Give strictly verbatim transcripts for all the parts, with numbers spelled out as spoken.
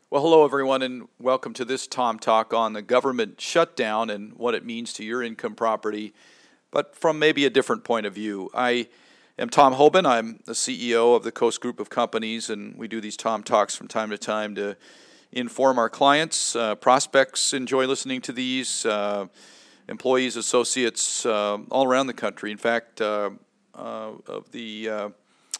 Well, hello everyone, and welcome to this Tom Talk on the government shutdown and what it means to your income property, but from maybe a different point of view. I am Tom Hoban. I'm the C E O of the Coast Group of Companies, and we do these Tom Talks from time to time to inform our clients. Uh, prospects enjoy listening to these, uh, employees, associates, uh, all around the country. In fact, uh, uh, of the uh,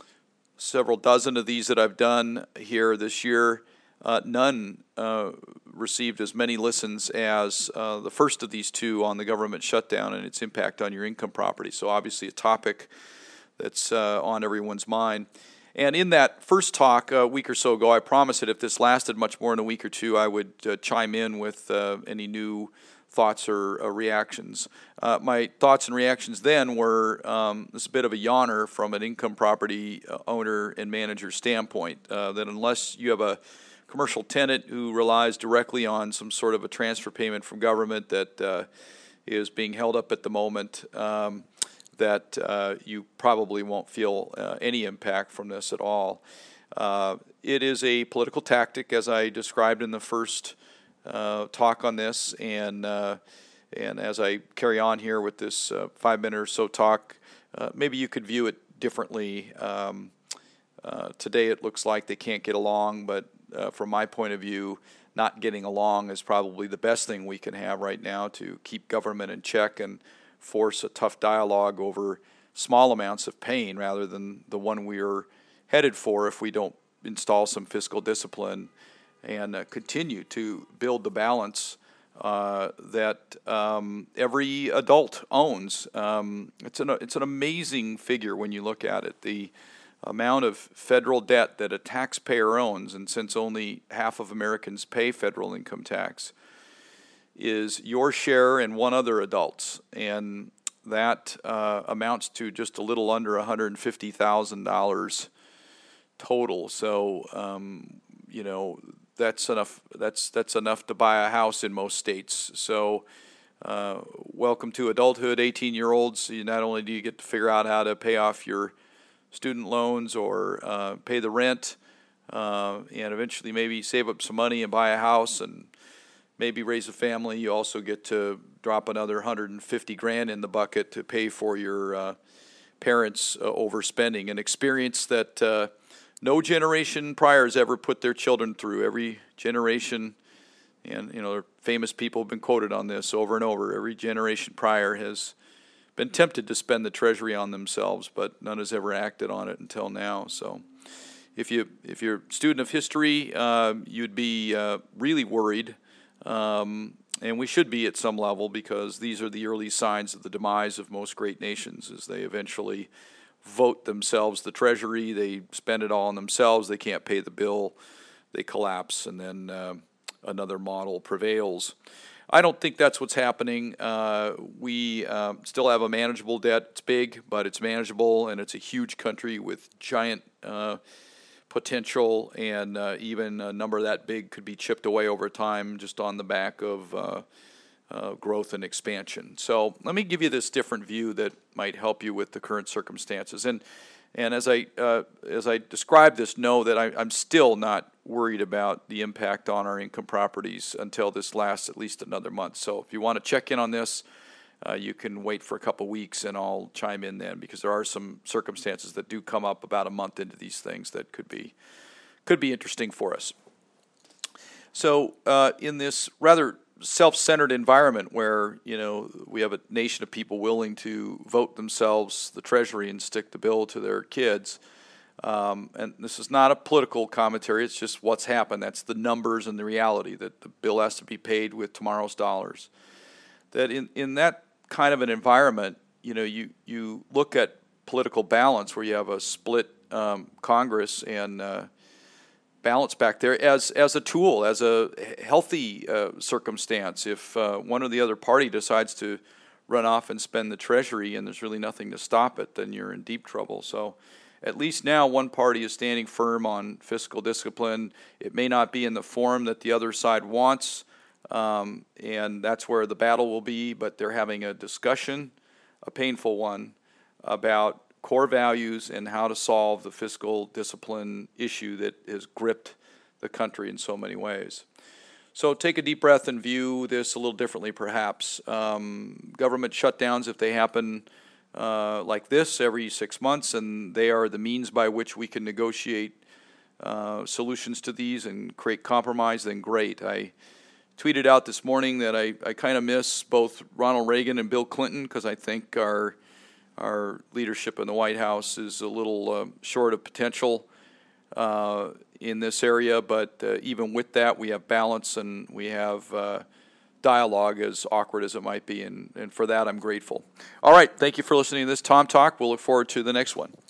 several dozen of these that I've done here this year, Uh, none uh, received as many listens as uh, the first of these two on the government shutdown and its impact on your income property. So obviously a topic that's uh, on everyone's mind. And in that first talk a week or so ago, I promised that if this lasted much more than a week or two, I would uh, chime in with uh, any new thoughts or uh, reactions. Uh, my thoughts and reactions then were um, this a bit of a yawner from an income property owner and manager standpoint, uh, that unless you have a commercial tenant who relies directly on some sort of a transfer payment from government that uh, is being held up at the moment, um, that uh, you probably won't feel uh, any impact from this at all. Uh, it is a political tactic, as I described in the first uh, talk on this, and uh, and as I carry on here with this uh, five-minute or so talk, uh, maybe you could view it differently. Um, uh, today it looks like they can't get along, but Uh, from my point of view, not getting along is probably the best thing we can have right now to keep government in check and force a tough dialogue over small amounts of pain rather than the one we are headed for if we don't install some fiscal discipline and uh, continue to build the balance uh, that um, every adult owns. Um, it's an it's an amazing figure when you look at it. The amount of federal debt that a taxpayer owns, and since only half of Americans pay federal income tax, is your share and one other adult's, and that uh, amounts to just a little under one hundred fifty thousand dollars total. So, um, you know, that's enough. That's that's enough to buy a house in most states. So, uh, welcome to adulthood, eighteen-year-olds. You not only do you get to figure out how to pay off your student loans or uh, pay the rent, uh, and eventually maybe save up some money and buy a house and maybe raise a family. You also get to drop another one hundred fifty grand in the bucket to pay for your uh, parents' uh, overspending, an experience that uh, no generation prior has ever put their children through. Every generation, and you know, famous people have been quoted on this over and over, every generation prior has been tempted to spend the treasury on themselves, but none has ever acted on it until now. So if, you, if you're a student of history, uh, you'd be uh, really worried, um, and we should be at some level, because these are the early signs of the demise of most great nations, as they eventually vote themselves the treasury, they spend it all on themselves, they can't pay the bill, they collapse, and then uh, another model prevails. I don't think that's what's happening. Uh, we uh, still have a manageable debt. It's big, but it's manageable, and it's a huge country with giant uh, potential, and uh, even a number that big could be chipped away over time just on the back of uh, uh, growth and expansion. So let me give you this different view that might help you with the current circumstances. And and as I uh, as I describe this, know that I, I'm still not worried about the impact on our income properties until this lasts at least another month. So if you want to check in on this, uh, you can wait for a couple weeks and I'll chime in then, because there are some circumstances that do come up about a month into these things that could be could be interesting for us. So uh, in this rather self-centered environment where, you know, we have a nation of people willing to vote themselves the treasury and stick the bill to their kids, Um, and this is not a political commentary, it's just what's happened. That's the numbers and the reality, that the bill has to be paid with tomorrow's dollars. That in, in that kind of an environment, you know, you, you look at political balance where you have a split um, Congress and uh, balance back there as, as a tool, as a healthy uh, circumstance. If uh, one or the other party decides to run off and spend the treasury and there's really nothing to stop it, then you're in deep trouble. So at least now one party is standing firm on fiscal discipline. It may not be in the form that the other side wants, um, and that's where the battle will be, but they're having a discussion, a painful one, about core values and how to solve the fiscal discipline issue that has gripped the country in so many ways. So take a deep breath and view this a little differently, perhaps. Um, government shutdowns, if they happen uh, like this every six months, and they are the means by which we can negotiate uh, solutions to these and create compromise, then great. I tweeted out this morning that I, I kind of miss both Ronald Reagan and Bill Clinton because I think our our leadership in the White House is a little uh, short of potential uh, in this area, but uh, even with that, we have balance and we have uh, dialogue, as awkward as it might be, and, and for that, I'm grateful. All right, thank you for listening to this Tom Talk. We'll look forward to the next one.